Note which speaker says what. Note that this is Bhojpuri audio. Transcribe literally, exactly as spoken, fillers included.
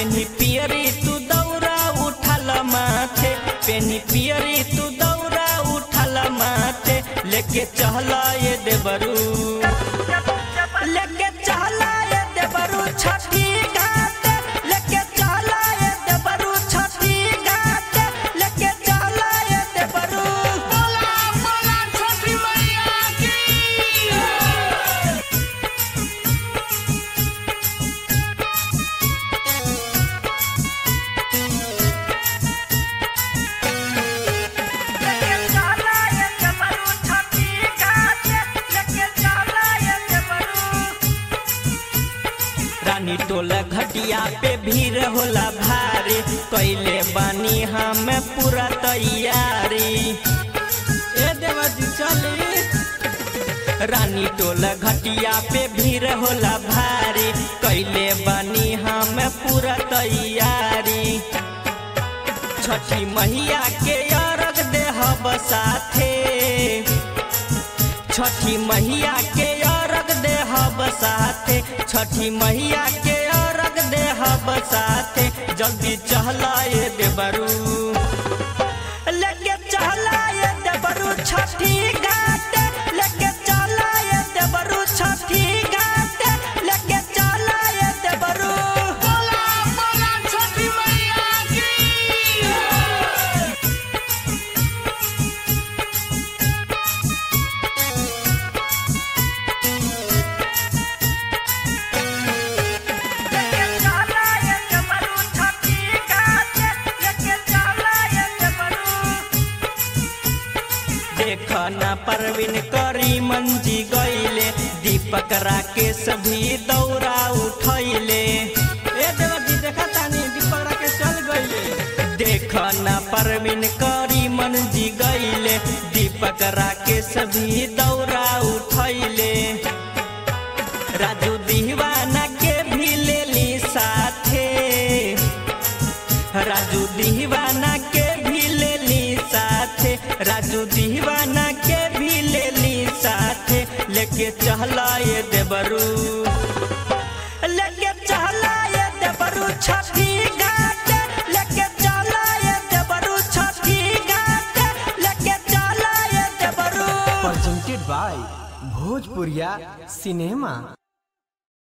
Speaker 1: पेनी पियरी तू दौरा उठल माथे, पेनी पियरी तू दौरा उठल माथे, लेके चहला ये देवरू, लेके चहला ये देवरू छठी घाट, लेके चहला ये देवरू छठी घाट, लेके चहला ये देवरू।
Speaker 2: बोला बोला छठी मैया की।
Speaker 1: रानी टोला घटिया पे भीड़ होला भारी, कैले बानी हम पूरा तैयारी। ए देवजी चली। रानी टोला घटिया पे भीड़ होला भारी, कैले बानी हम पूरा तैयारी। छठी मैया के अर्घ देहब साथे, छठी मैया के अर्घ देहब साथे, छठी मैया के अर्घ देहब साथे, जल्दी चहला ये देवरू, लेके चहला ये देवरू छठी घाट, लेके चहला ये देवरू छठी घाट, लेके चहला ये देवरू।
Speaker 2: बोला बोला छठी मैया की।
Speaker 1: देखना परवीन करी मंजी गईले, दीपक राकेश भी दौरा उठैले। ए देवजी देखा तानी दीपक राकेश चल गईले। देखना परवीन करी मंजी गईले, दीपक राकेश भी दौरा उठैले। राजू दीवाना के भी लेली साथे, राजू दीवाना के भी लेली साथे, राजू दीवाना के भी लेली साथे, लेके चहला ये देवरू, लेके चहला ये देवरू छठी घाट, लेके चहला ये देवरू छठी घाट, लेके चहला ये देवरू।
Speaker 3: presented by Bhojpuriya Cinema।